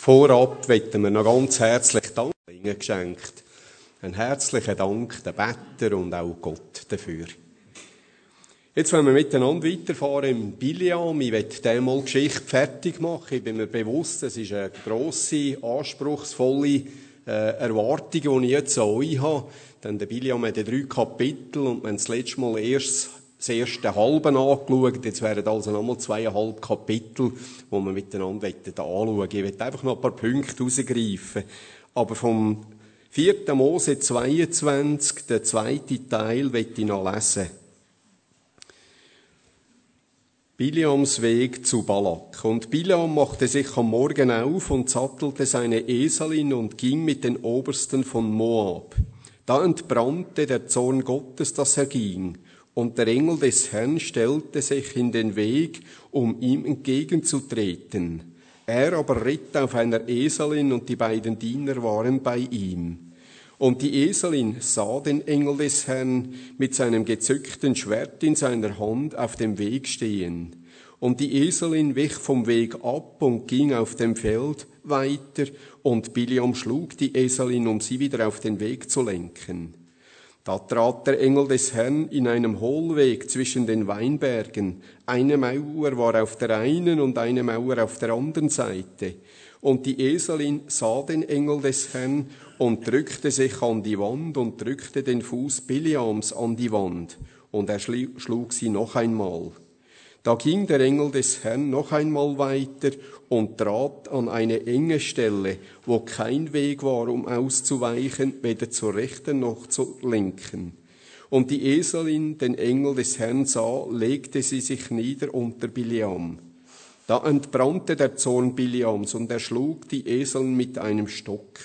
Vorab möchten wir noch ganz herzlich Dank geschenkt. Einen herzlichen Dank den Bettern und auch Gott dafür. Jetzt wollen wir miteinander weiterfahren im Bileam. Ich möchte einmal die Geschichte fertig machen. Ich bin mir bewusst, es ist eine grosse, anspruchsvolle Erwartung, die ich jetzt an euch habe. Denn der Bileam hat 3 Kapitel und wir haben das letzte Mal erst das erste halbe angeschaut. Jetzt wären also nochmal 2,5 Kapitel, die wir miteinander anschauen. Ich möchte einfach noch ein paar Punkte herausgreifen. Aber vom 4. Mose 22, der zweite Teil, möchte ich noch lesen. Bileams Weg zu Balak. Und Bileam machte sich am Morgen auf und sattelte seine Eselin und ging mit den Obersten von Moab. Da entbrannte der Zorn Gottes, dass er ging. Und der Engel des Herrn stellte sich in den Weg, um ihm entgegenzutreten. Er aber ritt auf einer Eselin und die beiden Diener waren bei ihm. Und die Eselin sah den Engel des Herrn mit seinem gezückten Schwert in seiner Hand auf dem Weg stehen. Und die Eselin wich vom Weg ab und ging auf dem Feld weiter, und Bileam schlug die Eselin, um sie wieder auf den Weg zu lenken. Da trat der Engel des Herrn in einem Hohlweg zwischen den Weinbergen. Eine Mauer war auf der einen und eine Mauer auf der anderen Seite. Und die Eselin sah den Engel des Herrn und drückte sich an die Wand und drückte den Fuß Bileams an die Wand. Und er schlug sie noch einmal. Da ging der Engel des Herrn noch einmal weiter und trat an eine enge Stelle, wo kein Weg war, um auszuweichen, weder zur rechten noch zur linken. Und die Eselin den Engel des Herrn sah, legte sie sich nieder unter Bileam. Da entbrannte der Zorn Bileams und er schlug die Eselin mit einem Stock.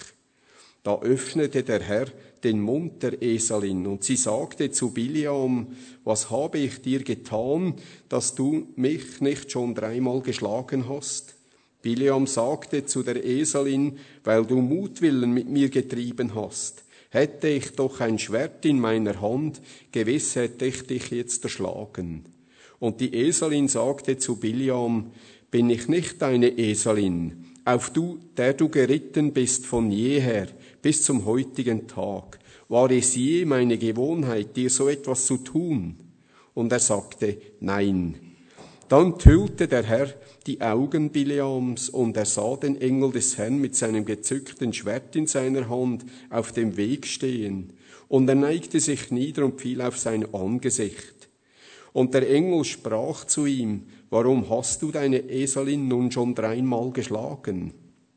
Da öffnete der Herr den Mund der Eselin und sie sagte zu Bileam: Was habe ich dir getan, dass du mich nicht schon 3-mal geschlagen hast? Bileam sagte zu der Eselin: Weil du Mutwillen mit mir getrieben hast. Hätte ich doch ein Schwert in meiner Hand, gewiss hätte ich dich jetzt erschlagen. Und die Eselin sagte zu Bileam: Bin ich nicht deine Eselin, auf der du geritten bist von jeher bis zum heutigen Tag? War es je meine Gewohnheit, dir so etwas zu tun? Und er sagte: Nein. Dann hüllte der Herr die Augen Bileams, und er sah den Engel des Herrn mit seinem gezückten Schwert in seiner Hand auf dem Weg stehen. Und er neigte sich nieder und fiel auf sein Angesicht. Und der Engel sprach zu ihm: Warum hast du deine Eselin nun schon 3-mal geschlagen?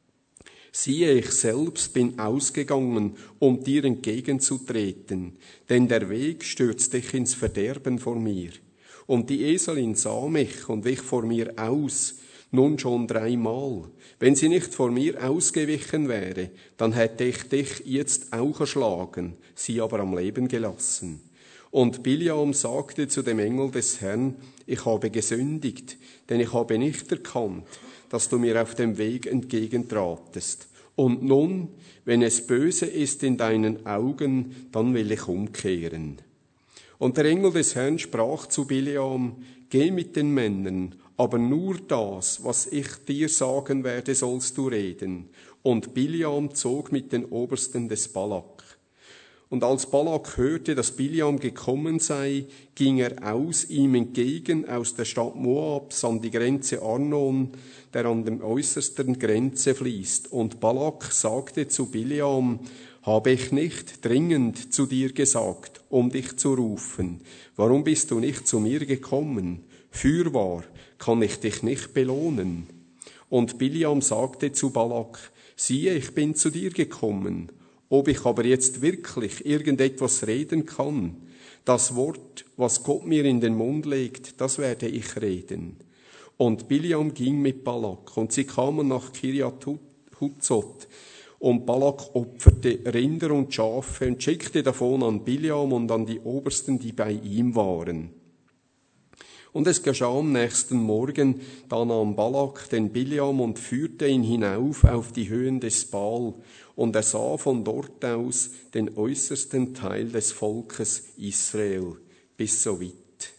Siehe, ich selbst bin ausgegangen, um dir entgegenzutreten, denn der Weg stürzt dich ins Verderben vor mir. Und die Eselin sah mich und wich vor mir aus, nun schon 3-mal. Wenn sie nicht vor mir ausgewichen wäre, dann hätte ich dich jetzt auch erschlagen, sie aber am Leben gelassen. Und Bileam sagte zu dem Engel des Herrn: Ich habe gesündigt, denn ich habe nicht erkannt, dass du mir auf dem Weg entgegentratest. Und nun, wenn es böse ist in deinen Augen, dann will ich umkehren. Und der Engel des Herrn sprach zu Bileam: Geh mit den Männern, aber nur das, was ich dir sagen werde, sollst du reden. Und Bileam zog mit den Obersten des Balak. Und als Balak hörte, dass Bileam gekommen sei, ging er aus ihm entgegen aus der Stadt Moabs an die Grenze Arnon, der an der äußersten Grenze fließt. Und Balak sagte zu Bileam: Habe ich nicht dringend zu dir gesagt, um dich zu rufen? Warum bist du nicht zu mir gekommen? Fürwahr, kann ich dich nicht belohnen? Und Bileam sagte zu Balak: Siehe, ich bin zu dir gekommen. Ob ich aber jetzt wirklich irgendetwas reden kann, das Wort, was Gott mir in den Mund legt, das werde ich reden. Und Bileam ging mit Balak, und sie kamen nach Kirjat Hutzot. Und Balak opferte Rinder und Schafe und schickte davon an Bileam und an die Obersten, die bei ihm waren. Und es geschah am nächsten Morgen, da nahm Balak den Bileam und führte ihn hinauf auf die Höhen des Baal, und er sah von dort aus den äußersten Teil des Volkes Israel, bis so weit.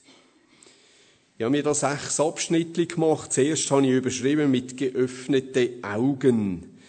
Ich habe mir da 6 Abschnitte gemacht. Zuerst habe ich überschrieben mit geöffnete Augen.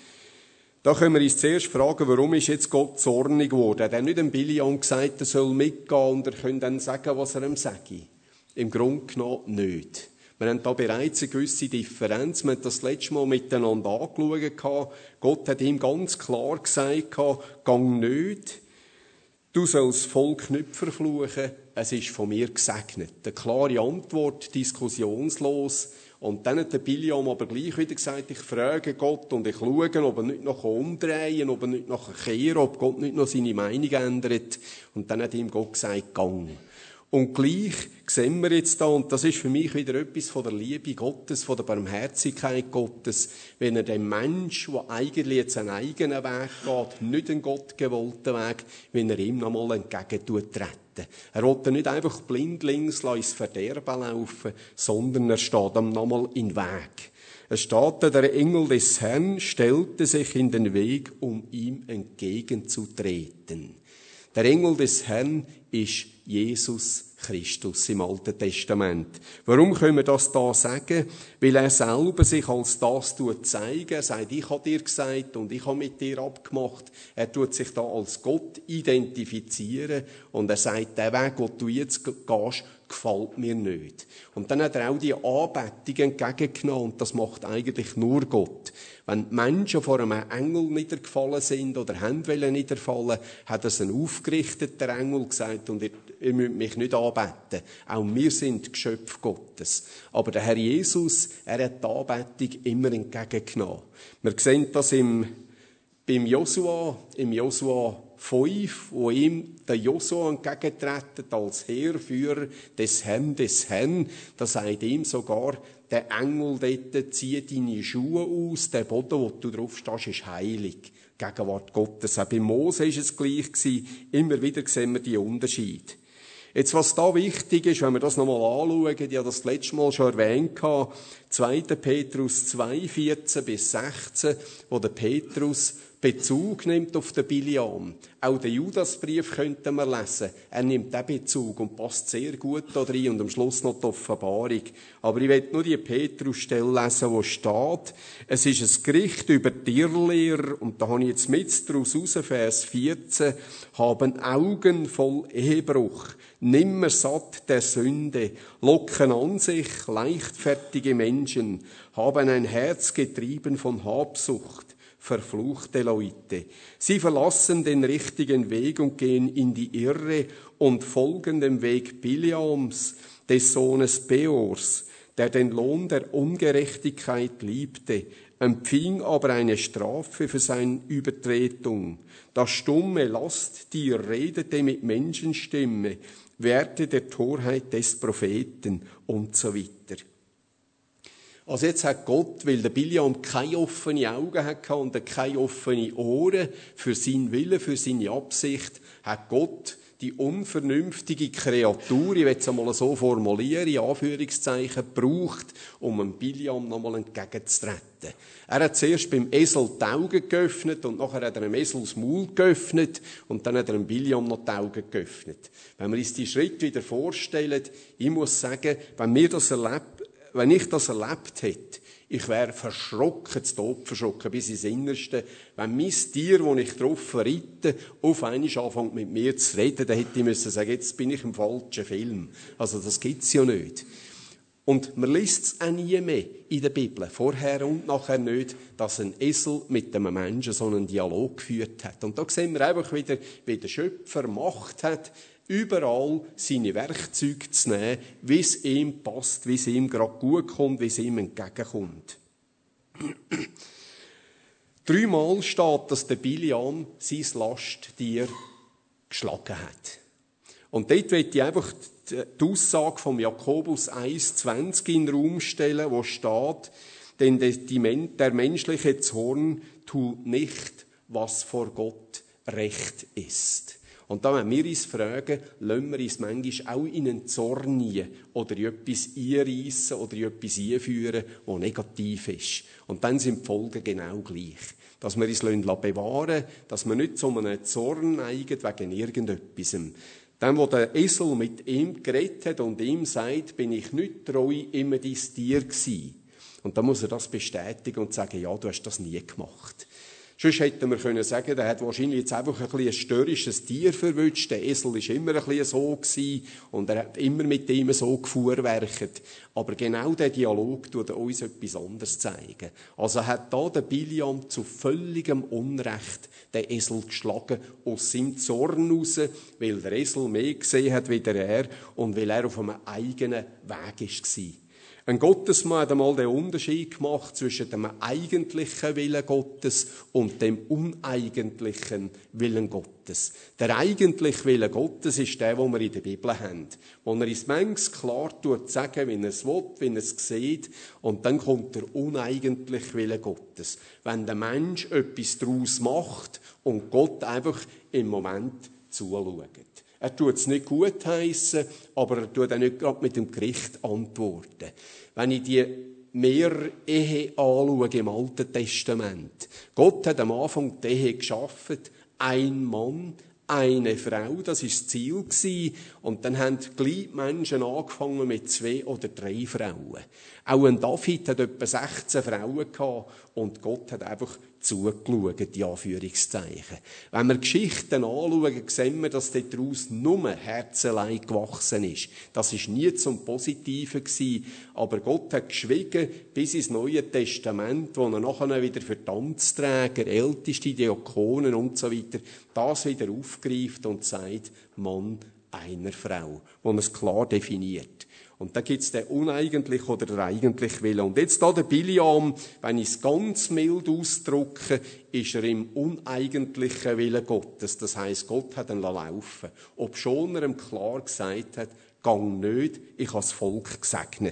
Da können wir uns zuerst fragen, warum ist jetzt Gott zornig geworden? Hat er nicht dem Biliam gesagt, er soll mitgehen und er könnte dann sagen, was er ihm sage? Im Grunde genommen nicht. Wir haben da bereits eine gewisse Differenz. Wir haben das letzte Mal miteinander angeschaut. Gott hat ihm ganz klar gesagt, gang nicht. Du sollst das Volk nicht verfluchen. Es ist von mir gesegnet. Eine klare Antwort, diskussionslos. Und dann hat der Biliam aber gleich wieder gesagt, ich frage Gott und ich schaue, ob er nicht noch umdrehen, ob er nicht noch kehren, ob Gott nicht noch seine Meinung ändert. Und dann hat ihm Gott gesagt, gang. Und gleich sehen wir jetzt da, und das ist für mich wieder etwas von der Liebe Gottes, von der Barmherzigkeit Gottes, wenn er dem Mensch, der eigentlich jetzt einen eigenen Weg geht, nicht einen gottgewollten Weg, wenn er ihm nochmal entgegentreten. Er will nicht einfach blindlings ins Verderben laufen, sondern er steht ihm nochmal in den Weg. Es steht, der Engel des Herrn stellte sich in den Weg, um ihm entgegenzutreten. Der Engel des Herrn ist Jesus Christus im Alten Testament. Warum können wir das da sagen? Weil er selber sich als das zeigen. Er sagt, ich habe dir gesagt und ich habe mit dir abgemacht. Er tut sich da als Gott identifizieren und er sagt, der Weg, den du jetzt gehst, gefällt mir nicht. Und dann hat er auch die Anbetung entgegengenommen und das macht eigentlich nur Gott. Wenn die Menschen vor einem Engel niedergefallen sind oder haben wollen niederfallen, hat es ein aufgerichteter Engel gesagt und ihr müsst mich nicht anbeten. Auch wir sind Geschöpf Gottes. Aber der Herr Jesus, er hat die Anbetung immer entgegengenommen. Wir sehen das im Josua 5, wo ihm der Josua entgegentritt als Heerführer des Herrn. Da sagt ihm sogar der Engel dort, zieh deine Schuhe aus, der Boden, wo du drauf stehst, ist heilig. Gegenwart Gottes. Auch bei Mose war es gleich gewesen. Immer wieder sehen wir die Unterschiede. Jetzt, was da wichtig ist, wenn wir das nochmal anschauen, ich habe das letzte Mal schon erwähnt, 2. Petrus 2, 14 bis 16, wo der Petrus Bezug nimmt auf den Biliam. Auch den Judasbrief könnten wir lesen. Er nimmt den Bezug und passt sehr gut da rein und am Schluss noch die Offenbarung. Aber ich will nur die Petrus-Stelle lesen, wo steht, es ist ein Gericht über die Irrlehrer, und da habe ich jetzt mit daraus raus, Vers 14, haben Augen voll Ehebruch, nimmer satt der Sünde, locken an sich leichtfertige Menschen, haben ein Herz getrieben von Habsucht, verfluchte Leute. Sie verlassen den richtigen Weg und gehen in die Irre und folgen dem Weg Biliams, des Sohnes Beors, der den Lohn der Ungerechtigkeit liebte, empfing aber eine Strafe für seine Übertretung. Das stumme Lasttier redete mit Menschenstimme, Werte der Torheit des Propheten und so weiter. Also jetzt hat Gott, weil der Biliam keine offenen Augen hatte und keine offenen Ohren für seinen Willen, für seine Absicht, hat Gott die unvernünftige Kreatur, ich will es einmal so formulieren, in Anführungszeichen, gebraucht, um dem Biliam nochmal entgegenzutreten. Er hat zuerst beim Esel die Augen geöffnet und nachher hat er dem Esel das Maul geöffnet und dann hat er dem Biliam noch die Augen geöffnet. Wenn wir uns die Schritte wieder vorstellen, ich muss sagen, wenn ich das erlebt hätte, ich wäre verschrocken, zu Tod verschrocken, bis ins Innerste. Wenn mein Tier, das ich drauf reite, auf einmal anfängt mit mir zu reden, dann hätte ich müssen sagen, jetzt bin ich im falschen Film. Also das gibt's ja nicht. Und man liest es auch nie mehr in der Bibel, vorher und nachher nicht, dass ein Esel mit einem Menschen so einen Dialog geführt hat. Und da sehen wir einfach wieder, wie der Schöpfer Macht hat, überall seine Werkzeuge zu nehmen, wie es ihm passt, wie es ihm gerade gut kommt, wie es ihm entgegenkommt. 3-mal steht, dass der Biliam sein Lasttier geschlagen hat. Und dort möchte ich einfach die Aussage von Jakobus 1,20 in den Raum stellen, wo steht, denn der menschliche Zorn tut nicht, was vor Gott recht ist. Und da, wenn wir uns fragen, lassen wir uns manchmal auch in einen Zorn rein oder in etwas einreissen oder in etwas einführen, das negativ ist. Und dann sind die Folgen genau gleich. Dass wir uns bewahren lassen, dass wir nicht zu einem Zorn neigen wegen irgendetwas. Dann, wo der Esel mit ihm geredet hat und ihm sagt, bin ich nicht treu immer dein Tier gewesen. Und dann muss er das bestätigen und sagen, ja, du hast das nie gemacht. Sonst hätten wir können sagen, der hat wahrscheinlich jetzt einfach ein störrisches Tier verwünscht. Der Esel war immer ein bisschen so gewesen und er hat immer mit ihm so gefuhrwerket. Aber genau der Dialog tut uns etwas anderes zeigen. Also hat da der Biliam zu völligem Unrecht den Esel geschlagen, aus seinem Zorn raus, weil der Esel mehr gesehen hat wie er und weil er auf einem eigenen Weg war. Ein Gottesmann hat einmal den Unterschied gemacht zwischen dem eigentlichen Willen Gottes und dem uneigentlichen Willen Gottes. Der eigentliche Wille Gottes ist der, den wir in der Bibel haben. Wo er uns manchmal klar sagen, wie er es will, wie er es sieht. Und dann kommt der uneigentliche Wille Gottes. Wenn der Mensch etwas daraus macht und Gott einfach im Moment zuschaut. Er tut es nicht gutheissen, aber er tut auch nicht gerade mit dem Gericht antworten. Wenn ich die Mehrehe anschaue im Alten Testament. Gott hat am Anfang die Ehe geschaffen, ein Mann, eine Frau, das war das Ziel gewesen. Und dann haben gleich Menschen angefangen mit 2 oder 3 Frauen. Auch ein David hat etwa 16 Frauen gehabt und Gott hat einfach zugeschaut, die Anführungszeichen. Wenn wir Geschichten anschauen, sehen wir, dass daraus nur Herzeleid gewachsen ist. Das ist nie zum Positiven gewesen, aber Gott hat geschwiegen bis ins Neue Testament, wo er nachher wieder für die Amtsträger, Älteste, Diakonen und so weiter, das wieder aufgreift und sagt, Mann einer Frau, wo er es klar definiert. Und da gibt's den uneigentlichen oder den eigentlichen Willen. Und jetzt da der Biliam, wenn ich es ganz mild ausdrücke, ist er im uneigentlichen Willen Gottes. Das heisst, Gott hat ihn laufen. Obschon er ihm klar gesagt hat, gang nicht, ich habe das Volk gesegnet.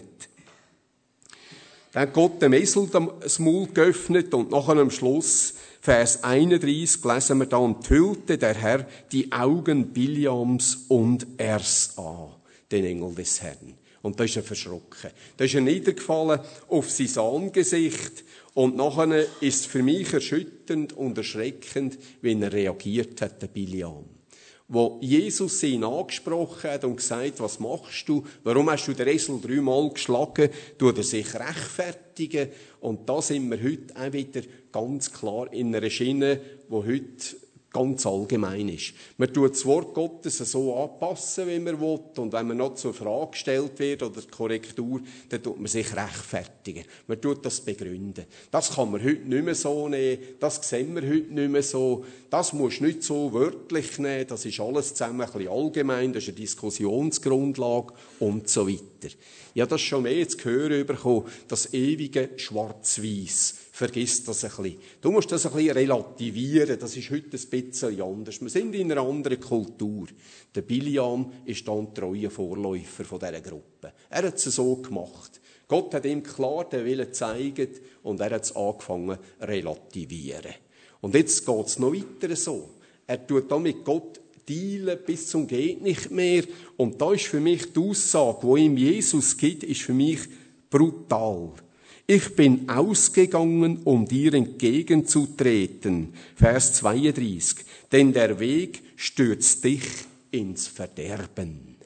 Dann hat Gott dem Esel das Maul geöffnet und nachher am Schluss, Vers 31, lesen wir da, und hüllte der Herr die Augen Biliams und er's an, den Engel des Herrn. Und da ist er verschrocken. Da ist er niedergefallen auf sein Angesicht. Und nachher ist es für mich erschütternd und erschreckend, wie er reagiert hat, der Biliam. Wo Jesus ihn angesprochen hat und gesagt, was machst du? Warum hast du den Esel 3-mal geschlagen? Tut er sich rechtfertigen? Und da sind wir heute auch wieder ganz klar in einer Schiene, die heute ganz allgemein ist. Man tut das Wort Gottes so anpassen, wie man will. Und wenn man noch zur Frage gestellt wird oder die Korrektur, dann tut man sich rechtfertigen. Man tut das begründen. Das kann man heute nicht mehr so nehmen. Das sehen wir heute nicht mehr so. Das musst du nicht so wörtlich nehmen. Das ist alles zusammen ein bisschen allgemein. Das ist eine Diskussionsgrundlage und so weiter. Ja, das schon mehr zu hören bekommen. Das ewige Schwarz-Weiß. Vergiss das ein bisschen. Du musst das ein bisschen relativieren. Das ist heute ein bisschen anders. Wir sind in einer anderen Kultur. Der Biliam ist dann ein treuer Vorläufer von dieser Gruppe. Er hat es so gemacht. Gott hat ihm klar den Willen gezeigt und er hat es angefangen zu relativieren. Und jetzt geht es noch weiter so. Er tut da mit Gott dealen bis zum geht nicht mehr. Und da ist für mich die Aussage, die ihm Jesus gibt, ist für mich brutal. Ich bin ausgegangen, um dir entgegenzutreten. Vers 32. Denn der Weg stürzt dich ins Verderben.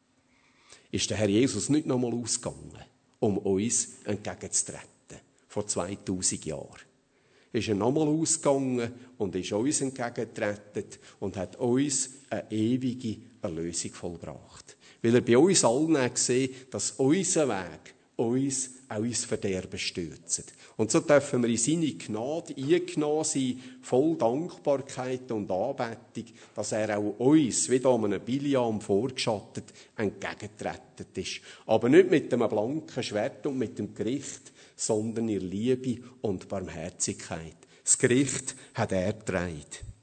Ist der Herr Jesus nicht nochmal ausgegangen, um uns entgegenzutreten? Vor 2000 Jahren. Ist er nochmal ausgegangen und ist uns entgegengetreten und hat uns eine ewige Erlösung vollbracht. Weil er bei uns allen gesehen, dass unser Weg uns auch ins Verderben stürzt. Und so dürfen wir in seine Gnade eingenommen sein, voll Dankbarkeit und Anbetung, dass er auch uns, wie da einem Biliam vorgeschattet, entgegengetreten ist. Aber nicht mit einem blanken Schwert und mit dem Gericht, sondern in Liebe und Barmherzigkeit. Das Gericht hat er getragen.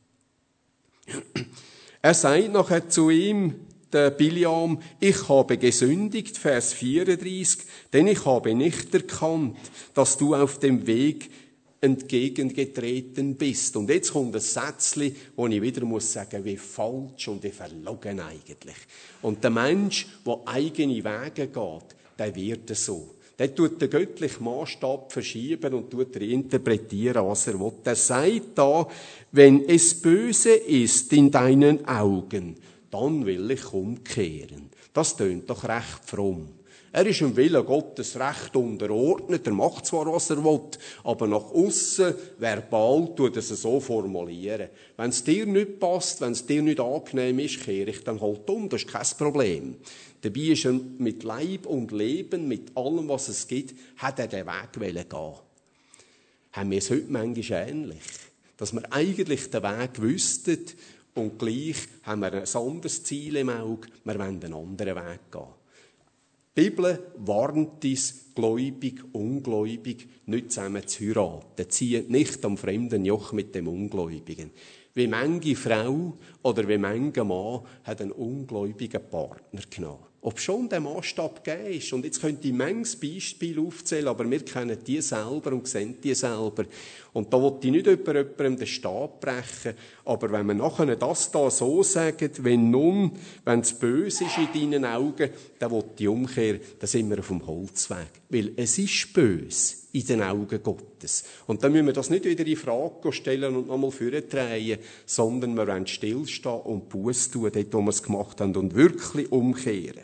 Er sagt nachher zu ihm, der Biliam, ich habe gesündigt, Vers 34, denn ich habe nicht erkannt, dass du auf dem Weg entgegengetreten bist. Und jetzt kommt ein Sätzchen, wo ich wieder muss sagen, wie falsch und wie verlogen eigentlich. Und der Mensch, der eigene Wege geht, der wird so. Der tut den göttlichen Maßstab verschieben und tut interpretieren, was er will. Der sagt da, wenn es böse ist in deinen Augen, dann will ich umkehren. Das tönt doch recht fromm. Er ist dem Willen Gottes recht unterordnet. Er macht zwar, was er will, aber nach aussen, verbal, tut er es so formulieren. Wenn es dir nicht passt, wenn es dir nicht angenehm ist, kehre ich dann halt um. Das ist kein Problem. Dabei ist er mit Leib und Leben, mit allem, was es gibt, hat er den Weg gehen. Haben wir es heute manchmal ähnlich? Dass wir eigentlich den Weg wüssten und gleich haben wir ein anderes Ziel im Auge, wir wollen einen anderen Weg gehen. Die Bibel warnt uns, gläubig, ungläubig, nicht zusammen zu heiraten. Zieht nicht am fremden Joch mit dem Ungläubigen. Wie manche Frau oder wie mancher Mann hat einen ungläubigen Partner genommen. Ob schon der Maßstab gegeben ist. Und jetzt könnte ich manches Beispiel aufzählen, aber wir kennen die selber und sehen die selber. Und da will ich nicht jemandem den Stab brechen. Aber wenn wir nachher das da so sagen, wenn es böse ist in deinen Augen, dann will ich umkehren, dann sind wir auf dem Holzweg. Weil es ist böse in den Augen Gottes. Und dann müssen wir das nicht wieder in Frage stellen und nochmal vortreiben, sondern wir wollen stillstehen und Buße tun, dort, wo wir es gemacht haben, und wirklich umkehren.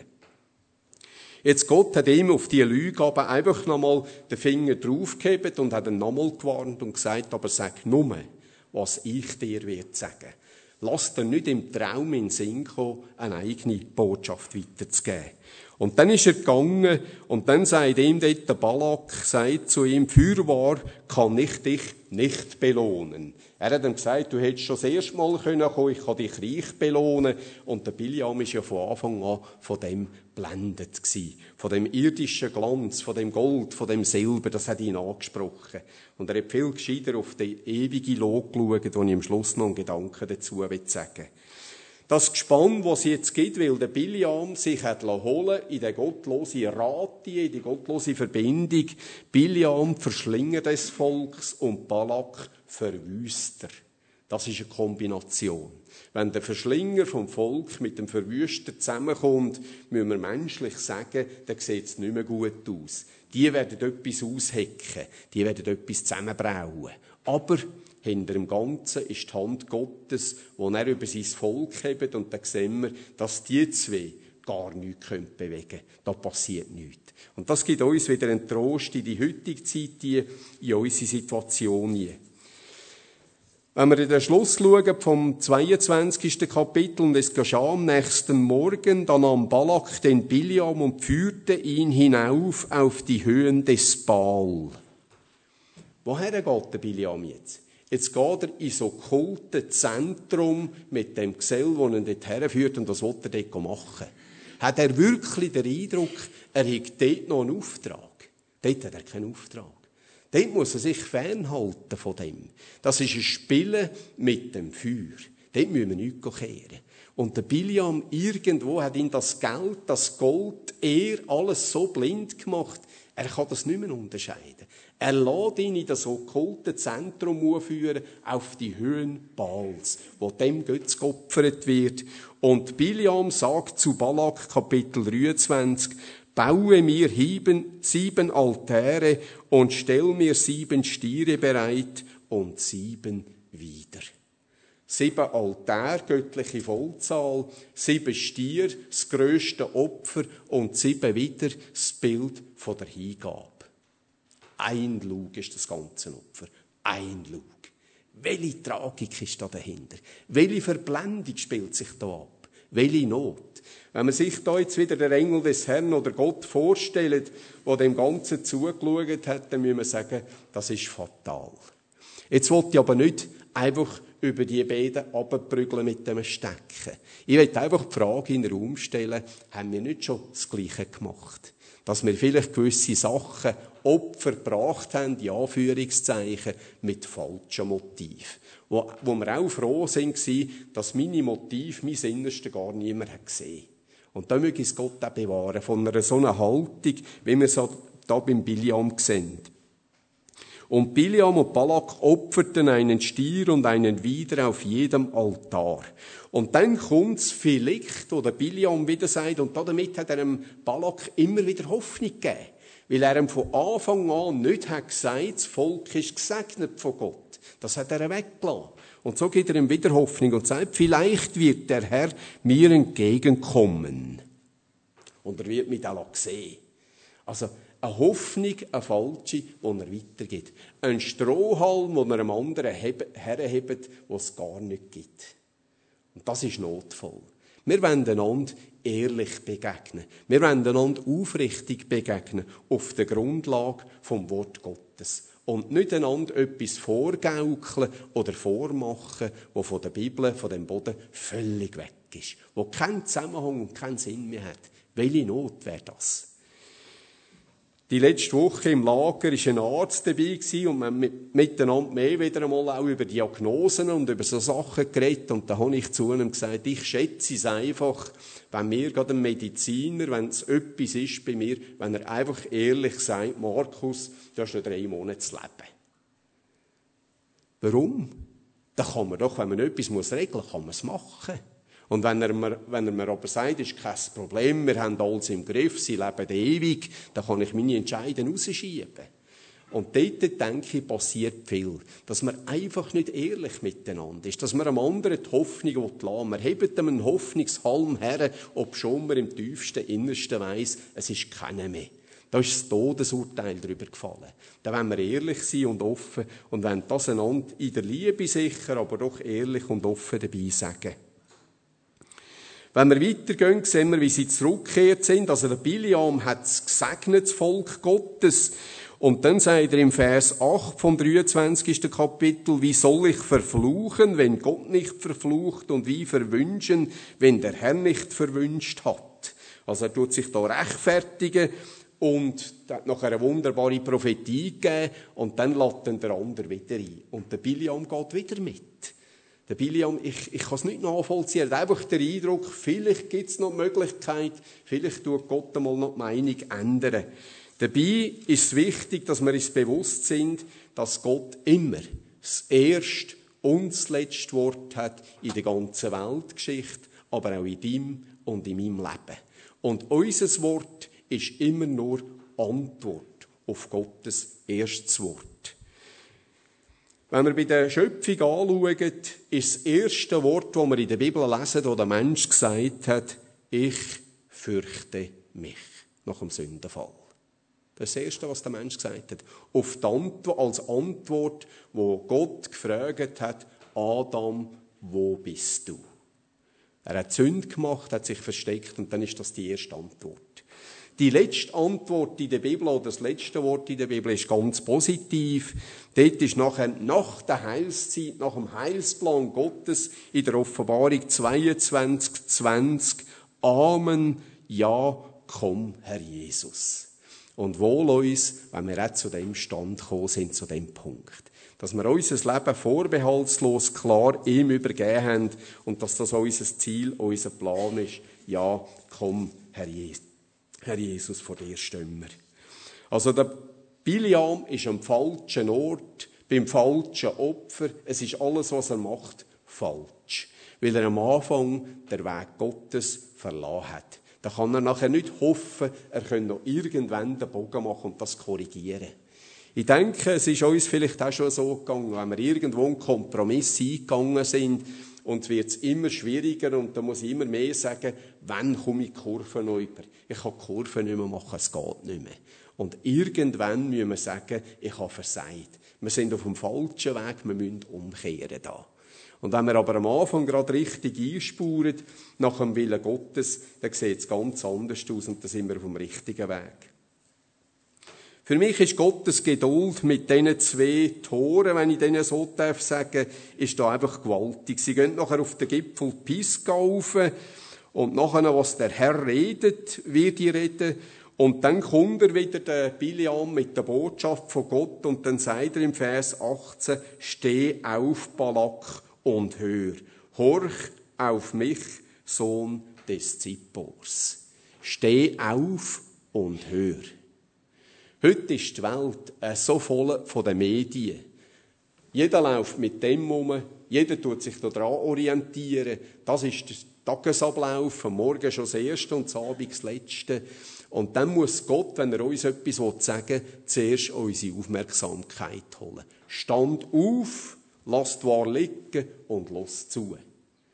Jetzt Gott hat ihm auf diese Lüge aber einfach nochmal den Finger draufgehebt und hat ihn nochmal gewarnt und gesagt, aber sag nur, was ich dir werde sagen. Lass dir nicht im Traum in den Sinn kommen, eine eigene Botschaft weiterzugeben. Und dann ist er gegangen und dann sagt ihm dort der Balak, sagt zu ihm, fürwahr kann ich dich nicht belohnen. Er hat ihm gesagt, du hättest schon das erste Mal kommen können, ich kann dich reich belohnen. Und der Biliam war ja von Anfang an von dem blendet gewesen. Von dem irdischen Glanz, von dem Gold, von dem Silber, das hat ihn angesprochen. Und er hat viel gescheiter auf die ewige Log geschaut, wo ich am Schluss noch einen Gedanken dazu sagen will. Das Gespann, was es jetzt gibt, weil der Biliam sich hat holen in die gottlose Ratie, in die gottlose Verbindung. Biliam, Verschlinger des Volks, und Balak, Verwüster. Das ist eine Kombination. Wenn der Verschlinger vom Volk mit dem Verwüster zusammenkommt, müssen wir menschlich sagen, dann sieht es nicht mehr gut aus. Die werden etwas aushecken, die werden etwas zusammenbrauen. Aber hinter dem Ganzen ist die Hand Gottes, die er über sein Volk hebt, und dann sehen wir, dass die zwei gar nichts bewegen können. Da passiert nichts. Und das gibt uns wieder einen Trost in die heutige Zeit, in unsere Situation hier. Wenn wir in den Schluss schauen vom 22. Kapitel, und es geschah am nächsten Morgen, dann nahm Balak den Biliam und führte ihn hinauf auf die Höhen des Baal. Woher geht der Biliam jetzt? Jetzt geht er in so okkulte Zentrum mit dem Gesell, das ihn dort herführt, und was will er dort machen? Hat er wirklich den Eindruck, er hat dort noch einen Auftrag? Dort hat er keinen Auftrag. Dort muss er sich fernhalten von dem. Das ist ein Spielen mit dem Feuer. Dort müssen wir nichts kehren. Und der Biliam irgendwo hat ihn das Geld, das Gold, alles so blind gemacht, er kann das nicht mehr unterscheiden. Er lässt ihn in das okkulte Zentrum führen, auf die Höhen Baals, wo dem Götz geopfert wird. Und Biliam sagt zu Balak, Kapitel 23, baue mir 7 Altäre und stell mir 7 Stiere bereit und 7 wieder. 7 Altäre, göttliche Vollzahl, 7 Stiere, das grösste Opfer, und 7 wieder, das Bild von der Hingabe. Ein Lug ist das ganze Opfer. Ein Lug. Welche Tragik ist da dahinter? Welche Verblendung spielt sich da ab? Welche Not? Wenn man sich da jetzt wieder den Engel des Herrn oder Gott vorstellt, der dem Ganzen zugeschaut hat, dann muss man sagen, das ist fatal. Jetzt will ich aber nicht einfach über die Beine runterprügeln mit dem Stecken. Ich will einfach die Frage in den Raum stellen, haben wir nicht schon das Gleiche gemacht? Dass wir vielleicht gewisse Sachen Opfer gebracht haben, in Anführungszeichen, mit falschen Motiv. Wo wir auch froh sind, dass meine Motiv, mein Innerste gar niemand hat gesehen. Und da möge es Gott auch bewahren, von einer so einer Haltung, wie wir es da beim Biliam sehen. Und Biliam und Balak opferten einen Stier und einen Widder auf jedem Altar. Und dann kommt's vielleicht, wo der Biliam wieder sagt, und damit hat er dem Balak immer wieder Hoffnung gegeben. Weil er ihm von Anfang an nicht hat gesagt, das Volk ist gesegnet von Gott. Das hat er weggelassen. Und so gibt er ihm wieder Hoffnung und sagt, vielleicht wird der Herr mir entgegenkommen. Und er wird mich auch sehen. Also eine Hoffnung, eine falsche, die er weitergibt. Ein Strohhalm, den er einem anderen herhebt, den es gar nicht gibt. Und das ist notvoll. Wir wollen einander ehrlich begegnen. Wir wollen einander aufrichtig begegnen, auf der Grundlage vom Wort Gottes. Und nicht einander etwas vorgaukeln oder vormachen, das von der Bibel, von dem Boden völlig weg ist. Wo keinen Zusammenhang und keinen Sinn mehr hat. Welche Not wäre das? Die letzte Woche im Lager war ein Arzt dabei und wir haben miteinander mehr wieder einmal auch über Diagnosen und über so Sachen geredet. Und da habe ich zu ihm gesagt, ich schätze es einfach, wenn mir gerade ein Mediziner, wenn es etwas ist bei mir, wenn er einfach ehrlich sagt, Markus, du hast noch 3 Monate zu leben. Warum? Da kann man doch, wenn man etwas regeln muss, kann man es machen. Und wenn er mir aber sagt, ist kein Problem, wir haben alles im Griff, sie leben ewig, dann kann ich meine Entscheidungen rausschieben. Und dort, denke ich, passiert viel. Dass man einfach nicht ehrlich miteinander ist. Dass man einem anderen die Hoffnung lassen will. Man hebt ihm einen Hoffnungshalm her, obschon man im tiefsten Innersten weiss, es ist keiner mehr. Da ist das Todesurteil darüber gefallen. Da wollen wir ehrlich sein und offen und wollen das einander in der Liebe sicher, aber doch ehrlich und offen dabei sagen. Wenn wir weitergehen, sehen wir, wie sie zurückgekehrt sind. Also der Biliam hat gesegnet, das Volk Gottes. Und dann sagt er im Vers 8 vom 23. Kapitel, wie soll ich verfluchen, wenn Gott nicht verflucht, und wie verwünschen, wenn der Herr nicht verwünscht hat. Also er tut sich da rechtfertigen und hat nachher eine wunderbare Prophetie gegeben und dann lässt dann der andere wieder ein. Und der Biliam geht wieder mit. Der Biliam, ich kann es nicht nachvollziehen, er hat einfach den Eindruck, vielleicht gibt es noch die Möglichkeit, vielleicht tut Gott einmal noch die Meinung ändern. Dabei ist es wichtig, dass wir uns bewusst sind, dass Gott immer das erste und das letzte Wort hat in der ganzen Weltgeschichte, aber auch in deinem und in meinem Leben. Und unser Wort ist immer nur Antwort auf Gottes erstes Wort. Wenn wir bei der Schöpfung anschauen, ist das erste Wort, das wir in der Bibel lesen, wo der Mensch gesagt hat, ich fürchte mich, nach dem Sündenfall. Das ist das Erste, was der Mensch gesagt hat. Auf die Antwort, als Antwort, wo Gott gefragt hat, Adam, wo bist du? Er hat Sünde gemacht, hat sich versteckt und dann ist das die erste Antwort. Die letzte Antwort in der Bibel, oder das letzte Wort in der Bibel, ist ganz positiv. Dort ist nachher, nach der Heilszeit, nach dem Heilsplan Gottes, in der Offenbarung 22,20, Amen, ja, komm, Herr Jesus. Und wohl uns, wenn wir auch zu dem Stand gekommen sind, zu dem Punkt. Dass wir unser Leben vorbehaltslos klar ihm übergeben haben und dass das unser Ziel, unser Plan ist. Ja, komm, Herr Jesus, vor dir stehen wir. Also der Biliam ist am falschen Ort, beim falschen Opfer. Es ist alles, was er macht, falsch. Weil er am Anfang den Weg Gottes verlassen hat. Da kann er nachher nicht hoffen, er könne noch irgendwann den Bogen machen und das korrigieren. Ich denke, es ist uns vielleicht auch schon so gegangen, wenn wir irgendwo einen Kompromiss eingegangen sind und es wird immer schwieriger und da muss ich immer mehr sagen, wann komme ich die Kurve noch über? Ich kann die Kurve nicht mehr machen, es geht nicht mehr. Und irgendwann müssen wir sagen, ich habe versagt. Wir sind auf dem falschen Weg, wir müssen umkehren da. Und wenn wir aber am Anfang gerade richtig einspuren, nach dem Willen Gottes, dann sieht es ganz anders aus und dann sind wir auf dem richtigen Weg. Für mich ist Gottes Geduld mit diesen 2 Toren, wenn ich denen so sagen darf, ist da einfach gewaltig. Sie gehen nachher auf den Gipfel Pisgah rauf und nachher, was der Herr redet, wird ich reden. Und dann kommt er wieder, der Biliam, mit der Botschaft von Gott und dann sagt er im Vers 18, steh auf, Balak, und hör. Horch auf mich, Sohn des Zippors. Steh auf und hör. Heute ist die Welt so voll von den Medien. Jeder läuft mit dem um, jeder tut sich daran orientieren. Das ist der Tagesablauf, am Morgen schon das Erste und am Abend das Letzte. Und dann muss Gott, wenn er uns etwas sagen will, zuerst unsere Aufmerksamkeit holen. Stand auf, lass die Ware liegen und lass zu.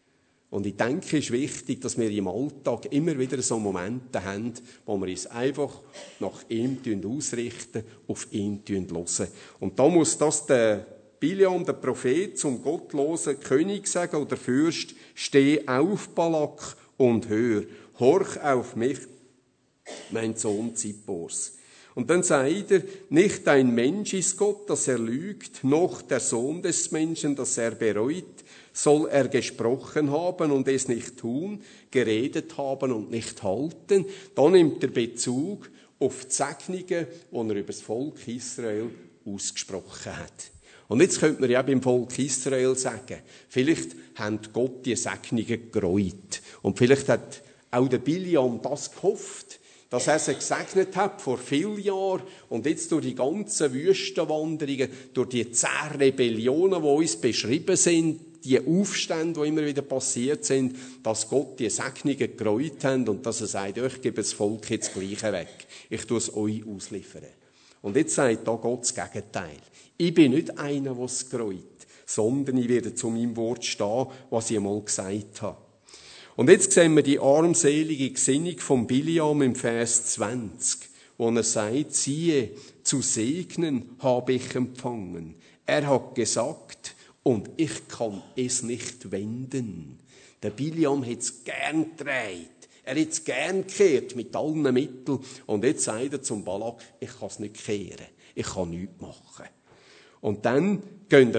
Und ich denke, es ist wichtig, dass wir im Alltag immer wieder so Momente haben, wo wir uns einfach nach ihm ausrichten, auf ihn hören. Und da muss das der Bileam, der Prophet, zum gottlosen König sagen, oder Fürst: Steh auf, Balak, und hör. Horch auf mich, mein Sohn Zippors. Und dann sagt er: Nicht ein Mensch ist Gott, dass er lügt, noch der Sohn des Menschen, dass er bereut. Soll er gesprochen haben und es nicht tun, geredet haben und nicht halten? Da nimmt er Bezug auf die Segnungen, die er über das Volk Israel ausgesprochen hat. Und jetzt könnte man ja beim Volk Israel sagen, vielleicht haben Gott die Segnungen gereut. Und vielleicht hat auch der Bileam das gehofft, dass er sie gesegnet hat vor vielen Jahren und jetzt durch die ganzen Wüstenwanderungen, durch die 10 Rebellionen, die uns beschrieben sind, die Aufstände, die immer wieder passiert sind, dass Gott die Segnungen gereut hat und dass er sagt: Ich gebe das Volk jetzt Gleiche weg. Ich tue es euch ausliefern. Und jetzt sagt da Gott das Gegenteil. Ich bin nicht einer, der es gereut, sondern ich werde zu meinem Wort stehen, was ich einmal gesagt habe. Und jetzt sehen wir die armselige Gesinnung von Bileam im Vers 20, wo er sagt: Siehe, zu segnen habe ich empfangen. Er hat gesagt, und ich kann es nicht wenden. Der Bileam hat es gern gedreht. Er hat es gern gekehrt mit allen Mitteln. Und jetzt sagt er zum Balak: Ich kann es nicht kehren. Ich kann nichts machen. Und dann gehen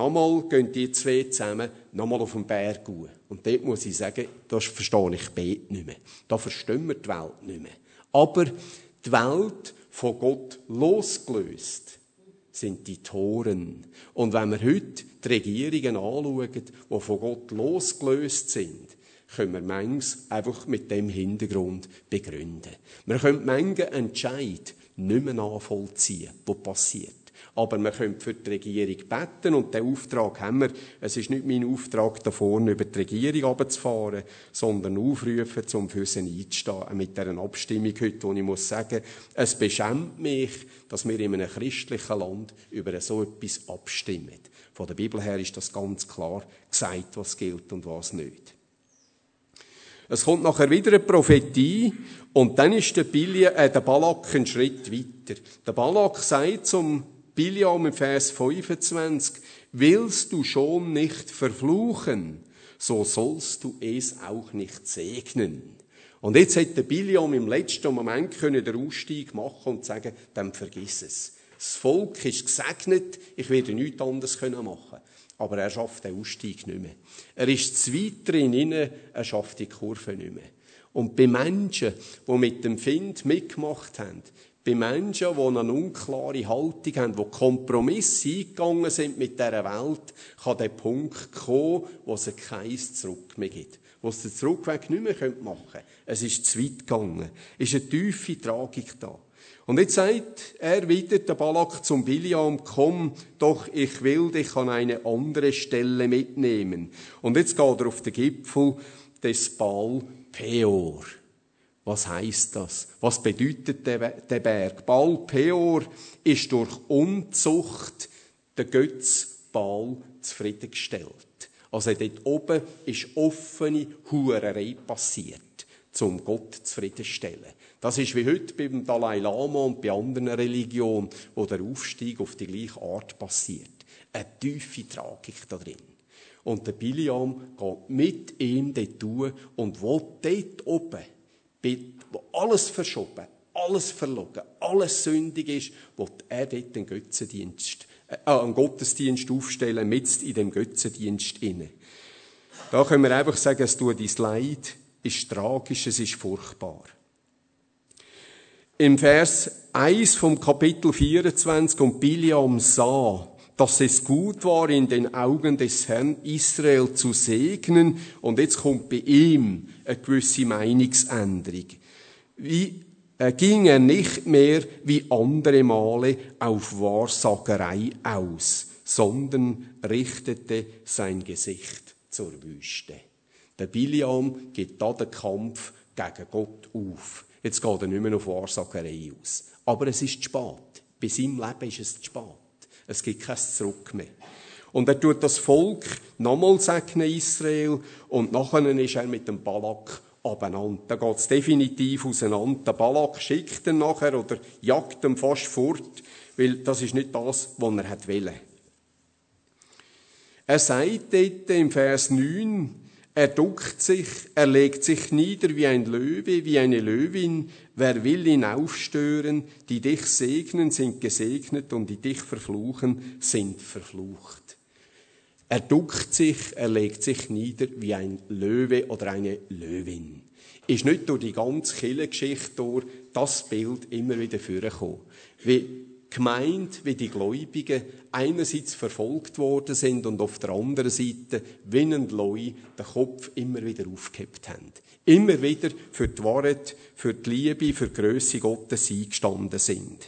die zwei zusammen nochmal auf den Berg rauf. Und dort muss ich sagen, da verstehe ich Beten nicht mehr. Da verstehen wir die Welt nicht mehr. Aber die Welt von Gott losgelöst sind die Toren. Und wenn wir heute die Regierungen anschauen, die von Gott losgelöst sind, können wir manches einfach mit dem Hintergrund begründen. Wir können manchen Entscheid nicht mehr nachvollziehen, was passiert. Aber wir können für die Regierung beten und den Auftrag haben wir. Es ist nicht mein Auftrag, da vorne über die Regierung runterzufahren, sondern aufrufen, um für sie einzustehen. Mit dieser Abstimmung heute, wo ich muss sagen, es beschämt mich, dass wir in einem christlichen Land über so etwas abstimmen. Von der Bibel her ist das ganz klar gesagt, was gilt und was nicht. Es kommt nachher wieder eine Prophetie und dann ist der Balak einen Schritt weiter. Der Balak sagt zum Bileam im Vers 25: Willst du schon nicht verfluchen, so sollst du es auch nicht segnen. Und jetzt hätte der Bileam im letzten Moment den Ausstieg machen und sagen: Dann vergiss es. Das Volk ist gesegnet, ich werde nichts anderes machen. Aber er schafft den Ausstieg nicht mehr. Er ist zu weit drin, er schafft die Kurve nicht mehr. Und bei Menschen, die mit dem Find mitgemacht haben, bei Menschen, die eine unklare Haltung haben, die Kompromisse eingegangen sind mit dieser Welt, kann der Punkt kommen, wo es kein Zurück mehr gibt. Wo es den Zurückweg nicht mehr machen können. Es ist zu weit gegangen. Es ist eine tiefe Tragik da. Und jetzt sagt er wieder, der Balak, zum Bileam: Komm, doch ich will dich an eine andere Stelle mitnehmen. Und jetzt geht er auf den Gipfel des Baal Peor. Was heisst das? Was bedeutet der Berg? Baal Peor ist durch Unzucht der Götz Baal zufriedengestellt. Also dort oben ist offene Hurerei passiert, um Gott zufriedenstellen. Das ist wie heute beim Dalai Lama und bei anderen Religionen, wo der Aufstieg auf die gleiche Art passiert. Eine tiefe Tragik da drin. Und der Bileam geht mit ihm dort und will dort oben, wo alles verschoben, alles verlogen, alles sündig ist, will er dort einen Gottesdienst aufstellen, mitten in dem Götzendienst inne. Da können wir einfach sagen, es tut dein Leid, ist tragisch, es ist furchtbar. Im Vers 1 vom Kapitel 24: Und Bileam sah, dass es gut war, in den Augen des Herrn Israel zu segnen. Und jetzt kommt bei ihm eine gewisse Meinungsänderung. Ging er nicht mehr wie andere Male auf Wahrsagerei aus, sondern richtete sein Gesicht zur Wüste. Der Bileam gibt da den Kampf gegen Gott auf. Jetzt geht er nicht mehr auf Wahrsagerei aus. Aber es ist zu spät. Bei seinem Leben ist es zu spät. Es gibt kein Zurück mehr. Und er tut das Volk nochmal segne Israel und nachher ist er mit dem Balak abeinander. Da geht es definitiv auseinander. Der Balak schickt ihn nachher oder jagt ihn fast fort, weil das ist nicht das, was er wollte. Er sagt dort im Vers 9, er duckt sich, er legt sich nieder wie ein Löwe, wie eine Löwin. Wer will ihn aufstören? Die dich segnen, sind gesegnet und die dich verfluchen, sind verflucht. Er duckt sich, er legt sich nieder wie ein Löwe oder eine Löwin. Ist nicht durch die ganze Kirchengeschichte durch das Bild immer wieder vorgekommen. Wie Gemeinde, wie die Gläubigen einerseits verfolgt worden sind und auf der anderen Seite, wie ein Leu, den Kopf immer wieder aufgehebt haben. Immer wieder für die Wahrheit, für die Liebe, für die Grösse Gottes eingestanden sind.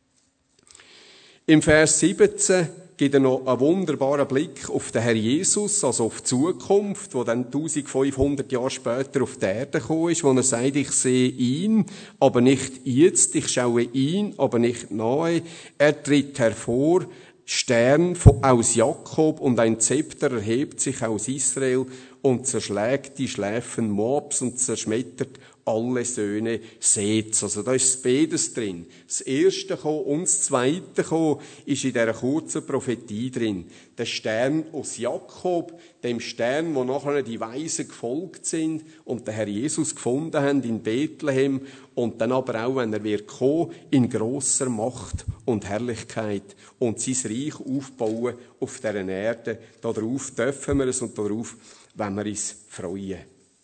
Im Vers 17 gibt er noch einen wunderbaren Blick auf den Herr Jesus, also auf die Zukunft, wo dann 1500 Jahre später auf die Erde gekommen ist, wo er sagt, ich sehe ihn, aber nicht jetzt, ich schaue ihn, aber nicht nahe. Er tritt hervor, Stern aus Jakob und ein Zepter erhebt sich aus Israel und zerschlägt die Schläfen Moabs und zerschmettert alle Söhne Seths. Also da ist beides drin. Das erste kommen und das zweite kommen ist in dieser kurzen Prophetie drin. Der Stern aus Jakob, dem Stern, wo nachher die Weisen gefolgt sind und den Herr Jesus gefunden haben in Bethlehem und dann aber auch, wenn er wird kommen, in grosser Macht und Herrlichkeit und sein Reich aufbauen auf dieser Erde. Darauf dürfen wir es und darauf wollen wir uns freuen.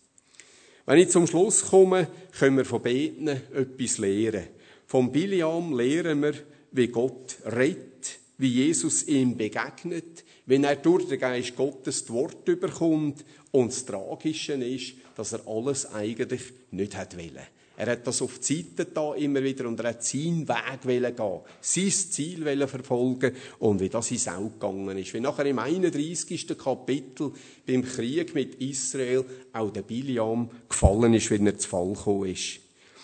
Wenn ich zum Schluss komme, können wir von beiden etwas lernen. Vom Bileam lernen wir, wie Gott redet, wie Jesus ihm begegnet, wenn er durch den Geist Gottes das Wort überkommt. Und das Tragische ist, dass er alles eigentlich nicht wollte. Er hat das auf die Seite da immer wieder und er hat seinen Weg gehen, sein Ziel verfolgen und wie das ins Auge gegangen ist. Wie nachher im 31. Kapitel beim Krieg mit Israel auch der Bileam gefallen ist, wenn er zu Fall gekommen ist.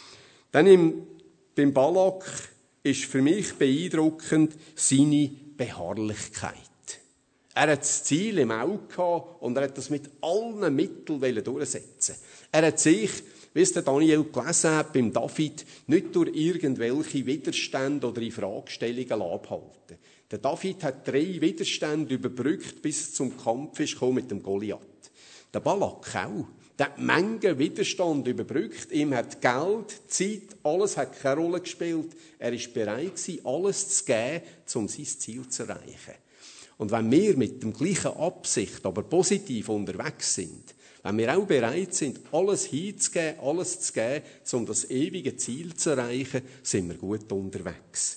Dann beim Balak ist für mich beeindruckend seine Beharrlichkeit. Er hat das Ziel im Auge gehabt und er hat das mit allen Mitteln durchsetzen. Er hat sich, wie es der Daniel gelesen hat, beim David, nicht durch irgendwelche Widerstände oder Infragestellungen abhalten. Der David hat 3 Widerstände überbrückt, bis es zum Kampf ist mit dem Goliath. Der Balak auch. Der hat Menge Widerstand überbrückt. Ihm hat Geld, Zeit, alles hat keine Rolle gespielt. Er ist bereit gewesen, alles zu geben, um sein Ziel zu erreichen. Und wenn wir mit der gleichen Absicht, aber positiv unterwegs sind, wenn wir auch bereit sind, alles hinzugeben, alles zu geben, um das ewige Ziel zu erreichen, sind wir gut unterwegs.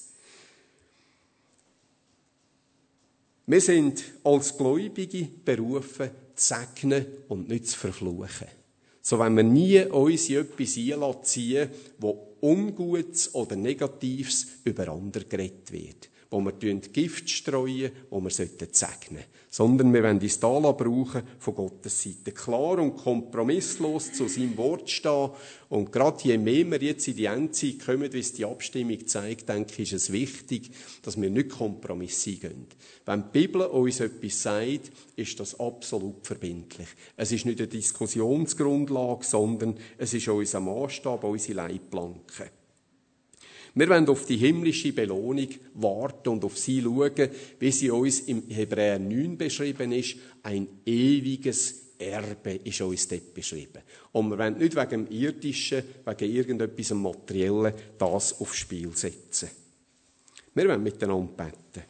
Wir sind als Gläubige berufen, zu segnen und nicht zu verfluchen. So wenn wir nie uns in etwas einziehen, wo Ungutes oder Negatives über andere geredet wird. Wo wir Gift streuen, wo wir segnen sollten. Sondern wir wollen uns da brauchen von Gottes Seite. Klar und kompromisslos zu seinem Wort stehen. Und gerade je mehr wir jetzt in die Endzeit kommen, wie es die Abstimmung zeigt, denke ich, ist es wichtig, dass wir nicht Kompromisse eingehen. Wenn die Bibel uns etwas sagt, ist das absolut verbindlich. Es ist nicht eine Diskussionsgrundlage, sondern es ist unser Maßstab, unsere Leitplanke. Wir wollen auf die himmlische Belohnung warten und auf sie schauen, wie sie uns im Hebräer 9 beschrieben ist. Ein ewiges Erbe ist uns dort beschrieben. Und wir wollen nicht wegen dem Irdischen, wegen irgendetwas Materiellen das aufs Spiel setzen. Wir wollen miteinander beten.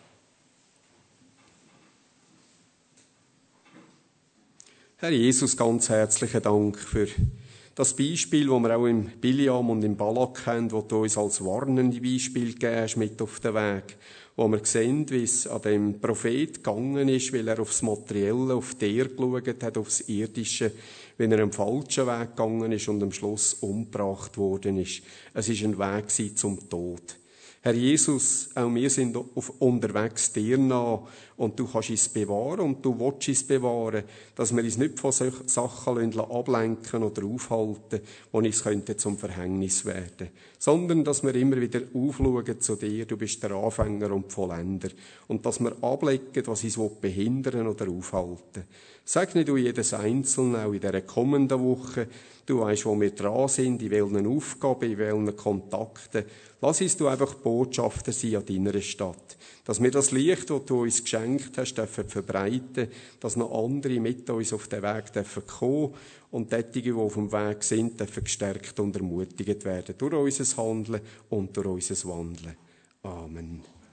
Herr Jesus, ganz herzlichen Dank für das Beispiel, das wir auch im Bileam und im Balak haben, das du uns als warnende Beispiel gegeben hast, mit auf den Weg, wo wir sehen, wie es an dem Prophet gegangen ist, weil er aufs Materielle, auf die Ehre geschaut hat, aufs Irdische, wenn er einen falschen Weg gegangen ist und am Schluss umgebracht worden ist. Es war ein Weg zum Tod. Herr Jesus, auch wir sind unterwegs dir nach und du kannst es bewahren und du willst es bewahren, dass wir uns nicht von solchen Sachen ablenken oder aufhalten, die uns zum Verhängnis werden könnten, sondern dass wir immer wieder aufschauen zu dir, du bist der Anfänger und Vollender, und dass wir ablegen, was uns behindern oder aufhalten. Segne du jedes Einzelne, auch in dieser kommenden Woche. Du weisst, wo wir dran sind, in welchen Aufgaben, in welchen Kontakten. Lass uns du einfach Botschafter sein an deiner Stadt. Dass wir das Licht, das du uns geschenkt hast, dürfen verbreiten, dass noch andere mit uns auf den Weg dürfen kommen und diejenigen, die auf dem Weg sind, dürfen gestärkt und ermutigt werden durch unser Handeln und durch unser Wandeln. Amen.